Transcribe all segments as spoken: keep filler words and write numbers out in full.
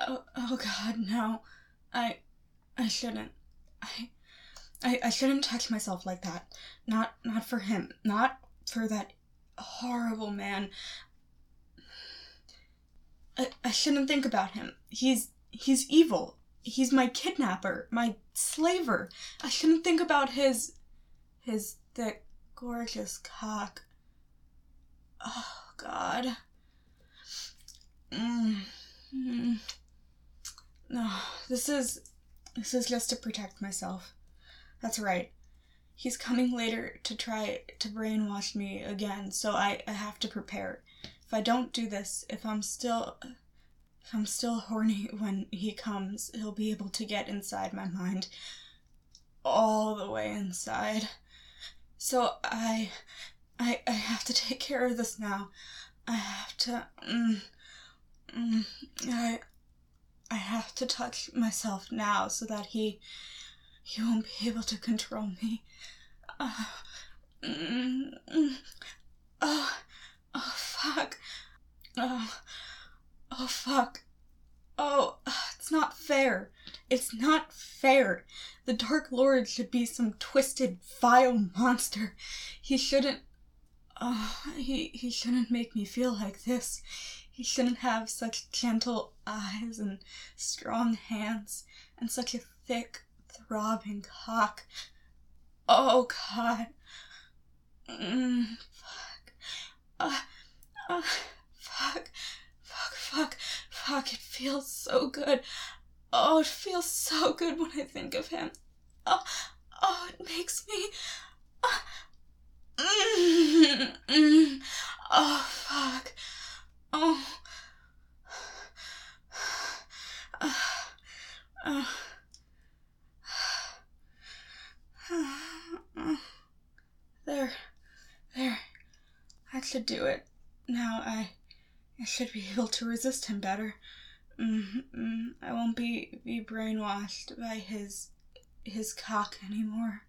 Oh, oh God, no. I, I shouldn't. I, I, I shouldn't touch myself like that. Not, not for him. Not for that horrible man. I, I shouldn't think about him. He's, he's evil. He's my kidnapper, my slaver. I shouldn't think about his, his thick, gorgeous cock. Oh, God. Mm. Mm. No, this is, this is just to protect myself. That's right. He's coming later to try to brainwash me again, so I, I have to prepare. If I don't do this, if I'm still, if I'm still horny when he comes, he'll be able to get inside my mind. All the way inside. So I, I, I have to take care of this now. I have to, mm, mm, I, I have to touch myself now so that he, he won't be able to control me. Uh, mm, mm, oh, oh, fuck. Oh, oh, fuck. Oh, it's not fair. It's not fair. The Dark Lord should be some twisted, vile monster. He shouldn't... Oh, he, he shouldn't make me feel like this. He shouldn't have such gentle eyes and strong hands and such a thick, throbbing cock. Oh, God. Mm, fuck. Uh, uh, fuck. Fuck, fuck, fuck. It feels so good. Oh, it feels so good when I think of him. Oh, oh, it makes me... Uh, mm, mm, oh, fuck. Oh. Uh, uh, there. There. That should do it. Now I... I should be able to resist him better. Mm-hmm. I won't be, be brainwashed by his... his cock anymore.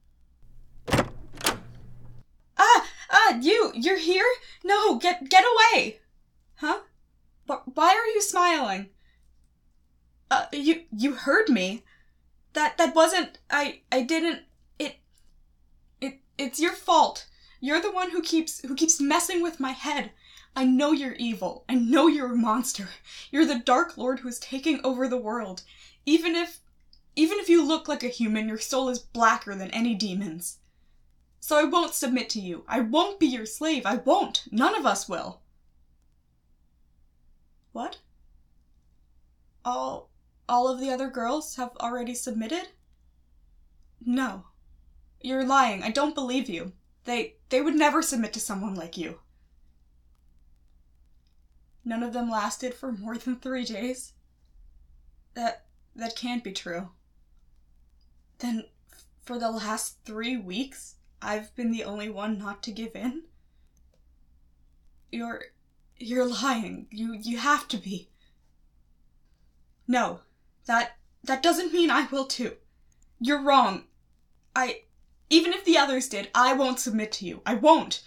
Ah! Ah! You! You're here? No! Get get away! Huh? Wh- why are you smiling? Uh, you... you heard me. That... that wasn't... I... I didn't... It... It... It's your fault. You're the one who keeps... who keeps messing with my head. I know you're evil. I know you're a monster. You're the Dark Lord who is taking over the world. Even if... even if you look like a human, your soul is blacker than any demon's. So I won't submit to you. I won't be your slave. I won't. None of us will. What? All... all of the other girls have already submitted? No. You're lying. I don't believe you. They... they would never submit to someone like you. None of them lasted for more than three days? That... that can't be true. Then, for the last three weeks, I've been the only one not to give in? You're... you're lying. You... you have to be. No. That... that doesn't mean I will too. You're wrong. I... even if the others did, I won't submit to you. I won't.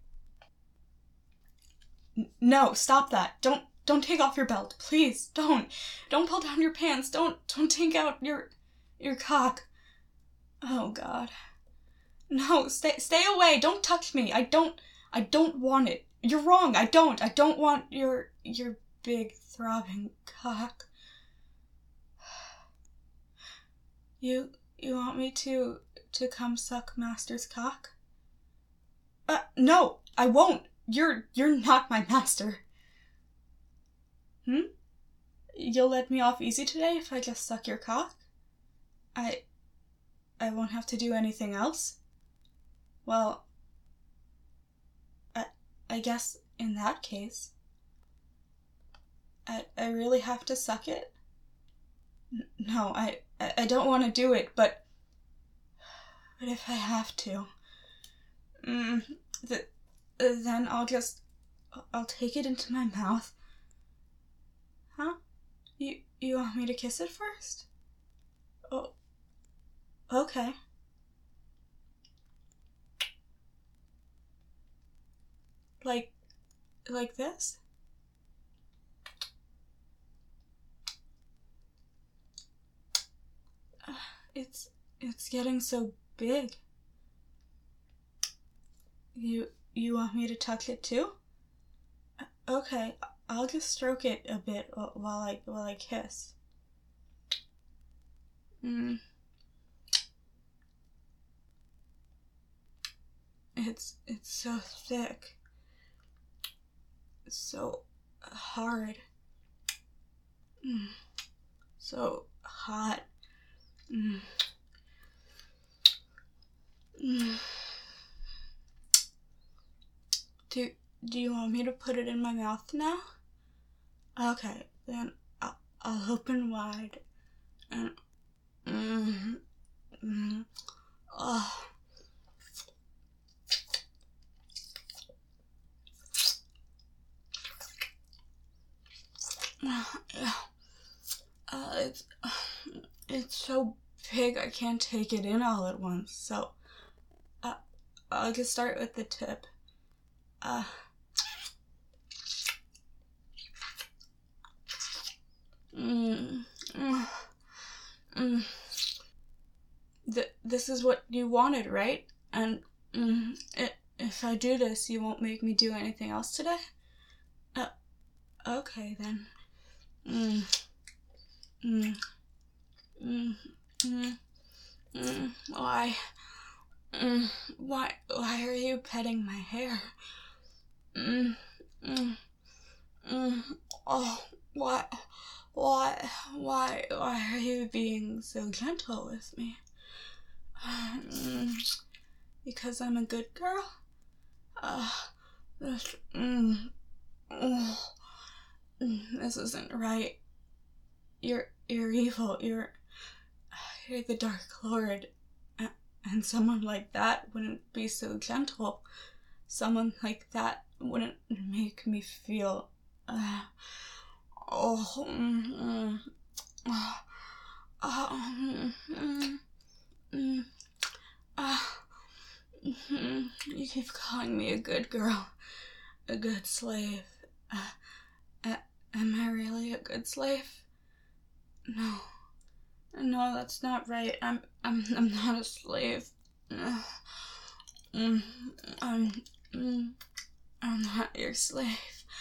No, stop that. Don't don't take off your belt. Please, don't. Don't pull down your pants. Don't don't take out your your cock. Oh, God. No, stay stay away. Don't touch me. I don't I don't want it. You're wrong. I don't. I don't want your your big throbbing cock. You you want me to to come suck Master's cock? Uh no, I won't. You're you're not my master. Hmm? You'll let me off easy today if I just suck your cock? I... I won't have to do anything else? Well... I, I guess in that case... I, I really have to suck it? N- no, I, I, I don't want to do it, but... But if I have to... Mm, the... Then I'll just... I'll take it into my mouth. Huh? You you want me to kiss it first? Oh. Okay. Like... like this? It's it's getting so big. You you want me to tuck it too? Okay, I'll just stroke it a bit while I while I kiss. Mm. It's it's so thick. It's so hard. Mm. So hot. Mm. Mm. Do do you want me to put it in my mouth now? Okay, then I'll, I'll open wide and mm, mm, oh. Uh, it's it's so big I can't take it in all at once. So uh, I'll just start with the tip. Uh. Mm, mm, mm. Th- this is what you wanted, right? And mm, it, if I do this, you won't make me do anything else today? Uh, okay then. Mm, mm, mm, mm, mm. Why? Mm, why? Why are you petting my hair? Mm, mm, mm. Oh, why? Why? Why? Why are you being so gentle with me? Mm, because I'm a good girl? Uh, this, mm, oh, this isn't right. You're, you're evil. You're, you're the Dark Lord. And someone like that wouldn't be so gentle. Someone like that wouldn't make me feel, uh, oh, mm, mm, oh, oh, mm, mm, mm, uh, mm, you keep calling me a good girl, a good slave. Uh, uh, am I really a good slave? No, no, that's not right. I'm, I'm, I'm not a slave. Uh, mm, I'm, mm, I'm not your slave.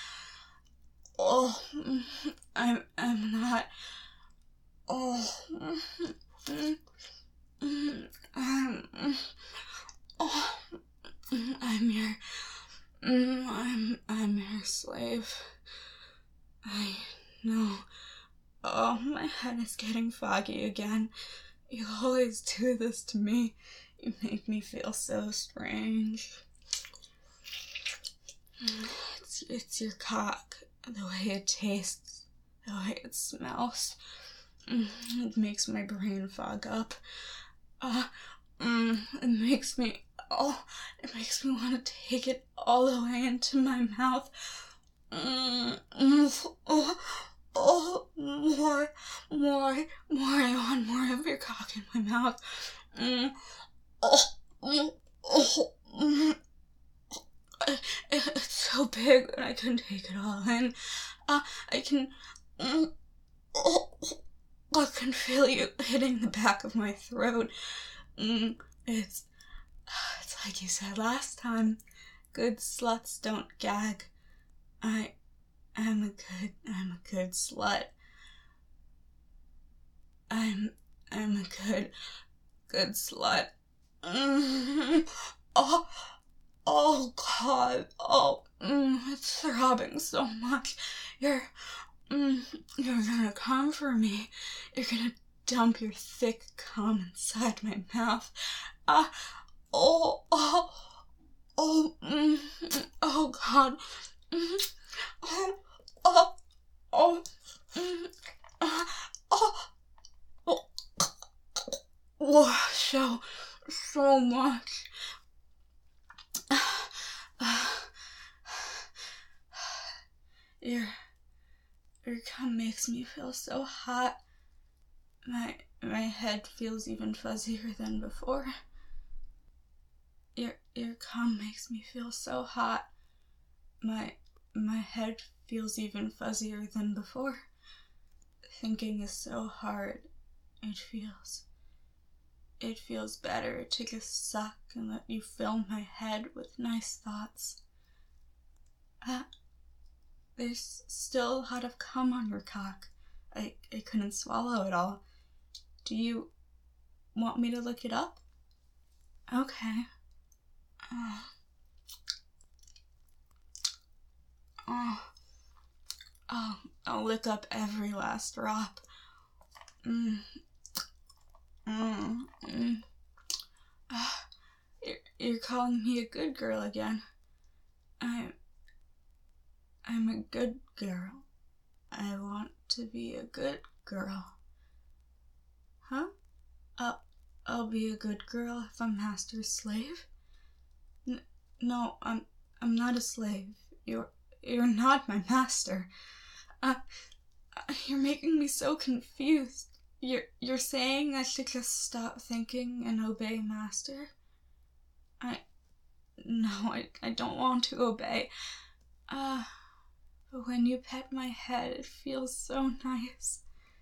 Oh, I'm, I'm not. Oh, I'm, oh, I'm your, I'm, I'm your slave. I know. Oh, my head is getting foggy again. You always do this to me. You make me feel so strange. It's, it's your cock. The way it tastes. The way it smells. It makes my brain fog up. Uh, mm, it makes me... Oh, it makes me want to take it all the way into my mouth. Mm, mm, oh, oh, more, more, more. I want more of your cock in my mouth. Mm, oh, mm, oh, mm. It, it's so big that I can take it all in. Uh, I can... Mm, oh, I can feel you hitting the back of my throat. Mm, it's... It's like you said last time. Good sluts don't gag. I am a good... I'm a good slut. I'm... I'm a good... Good slut. Mm, oh... Oh, God. Oh, mm, it's throbbing so much. You're, mm, you're gonna come for me. You're gonna dump your thick cum inside my mouth. Ah, uh, oh, oh, oh, mm, oh, God. Mm, oh, oh, oh, mm, uh, oh, oh, oh, so, so much. Your, your cum makes me feel so hot. My, my head feels even fuzzier than before. Your, your cum makes me feel so hot. My, my head feels even fuzzier than before. Thinking is so hard. It feels. it feels better to just suck and let you fill my head with nice thoughts. Uh, there's still a lot of cum on your cock. I, I couldn't swallow it all. Do you want me to look it up? Okay. Oh. Oh. Oh, I'll lick up every last drop. Mm. Mm. Mm. Uh, you're, you're calling me a good girl again. I'm... I'm a good girl. I want to be a good girl. Huh? I'll, I'll be a good girl if I'm master's slave? N- no, I'm I'm not a slave. You're you're not my master. Uh, you're making me so confused. You're you're saying I should just stop thinking and obey master? I no, I I don't want to obey. Uh, but when you pet my head, it feels so nice.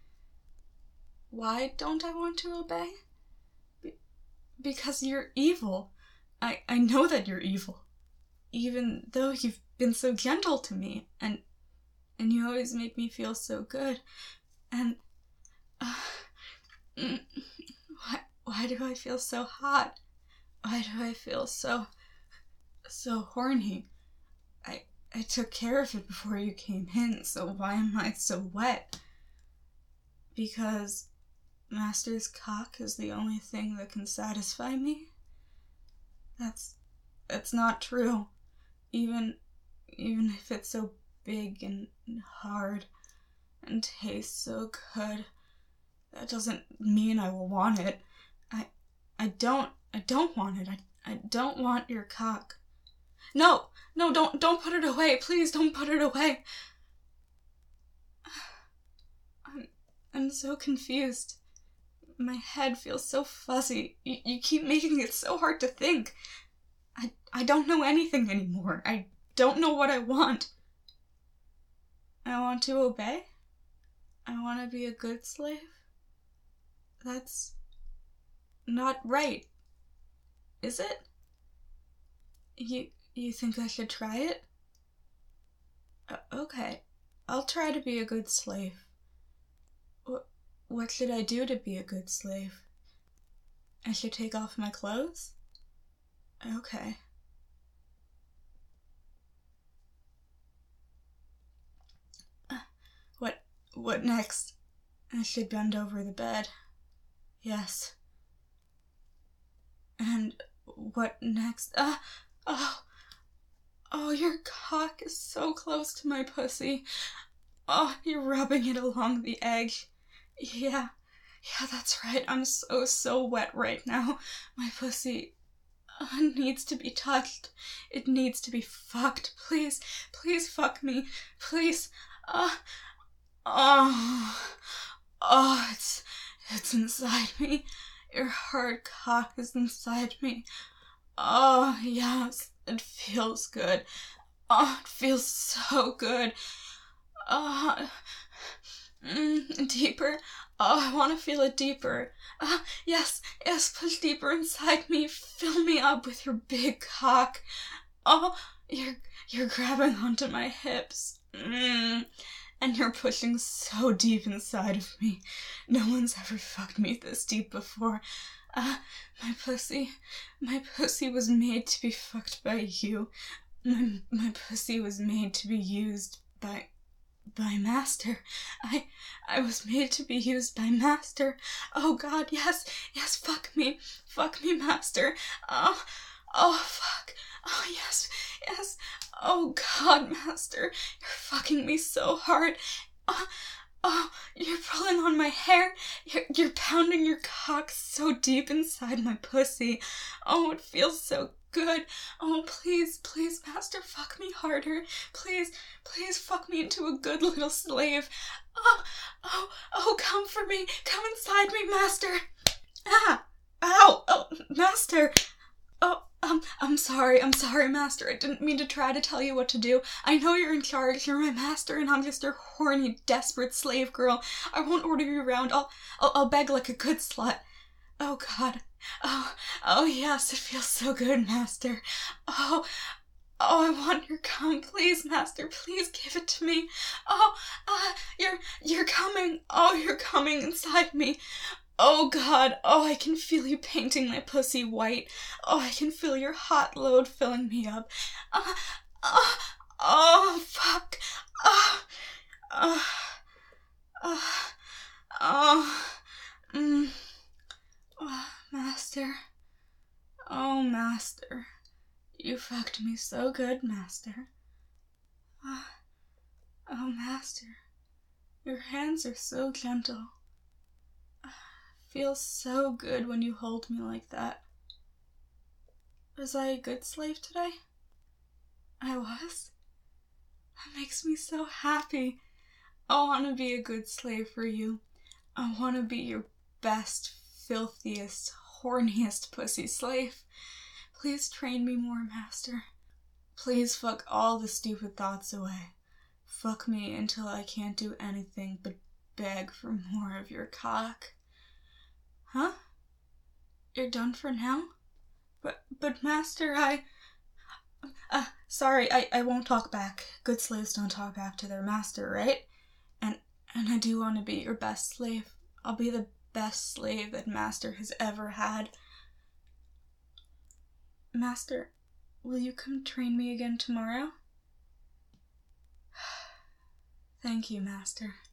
Why don't I want to obey? Be- because you're evil. I, I know that you're evil. Even though you've been so gentle to me, and and you always make me feel so good. And uh, why why do I feel so hot? Why do I feel so so horny? I I took care of it before you came in, so why am I so wet? Because master's cock is the only thing that can satisfy me? That's that's not true. Even even if it's so big and hard and tastes so good, that doesn't mean I will want it. I I don't I don't want it. I I don't want your cock. No, no, don't don't put it away. Please don't put it away. I'm I'm so confused. My head feels so fuzzy. You, you keep making it so hard to think. I, I don't know anything anymore. I don't know what I want. I want to obey. I want to be a good slave. That's not right. Is it? You, you think I should try it? Uh, okay. I'll try to be a good slave. What should I do to be a good slave? I should take off my clothes? Okay. Uh, what, what next? I should bend over the bed. Yes. And what next? Ah, oh, oh, your cock is so close to my pussy. Oh, you're rubbing it along the edge. Yeah, yeah, that's right. I'm so, so wet right now. My pussy uh, needs to be touched. It needs to be fucked. Please, please fuck me. Please. Uh, oh, oh, it's, it's inside me. Your hard cock is inside me. Oh, yes, it feels good. Oh, it feels so good. Oh, Mm, deeper. Oh, I want to feel it deeper. Ah, yes, yes, push deeper inside me. Fill me up with your big cock. Oh, you're you're grabbing onto my hips. Mm, and you're pushing so deep inside of me. No one's ever fucked me this deep before. Ah, my pussy, my pussy was made to be fucked by you. My my pussy was made to be used by. By master. I I was made to be used by master. Oh God, yes, yes, fuck me. Fuck me, master. Oh, oh, fuck. Oh, yes, yes. Oh God, master. You're fucking me so hard. Oh, oh, you're pulling on my hair. You're, you're pounding your cock so deep inside my pussy. Oh, it feels so good. Oh, please, please, master, fuck me harder. Please, please fuck me into a good little slave. Oh, oh, oh, come for me. Come inside me, master. Ah, ow, oh, master. Oh, um, I'm sorry, I'm sorry, master. I didn't mean to try to tell you what to do. I know you're in charge. You're my master, and I'm just your horny, desperate slave girl. I won't order you around. I'll, I'll, I'll beg like a good slut. Oh, God. Oh, oh, yes, it feels so good, Master. Oh, oh, I want your cum. Please, Master, please give it to me. Oh, uh, you're, you're coming. Oh, you're coming inside me. Oh, God. Oh, I can feel you painting my pussy white. Oh, I can feel your hot load filling me up. Uh, uh, oh, fuck. Oh, oh, oh, oh, mm. Oh, Master. Oh, Master. You fucked me so good, Master. Oh, oh, Master. Your hands are so gentle. Feels so good when you hold me like that. Was I a good slave today? I was? That makes me so happy. I want to be a good slave for you. I want to be your best, filthiest, horniest pussy slave. Please train me more, Master. Please fuck all the stupid thoughts away. Fuck me until I can't do anything but beg for more of your cock. Huh? You're done for now? But, but Master, I... Uh, sorry, I, I won't talk back. Good slaves don't talk back to their master, right? And, and I do want to be your best slave. I'll be the best slave that Master has ever had. Master, will you come train me again tomorrow? Thank you, Master.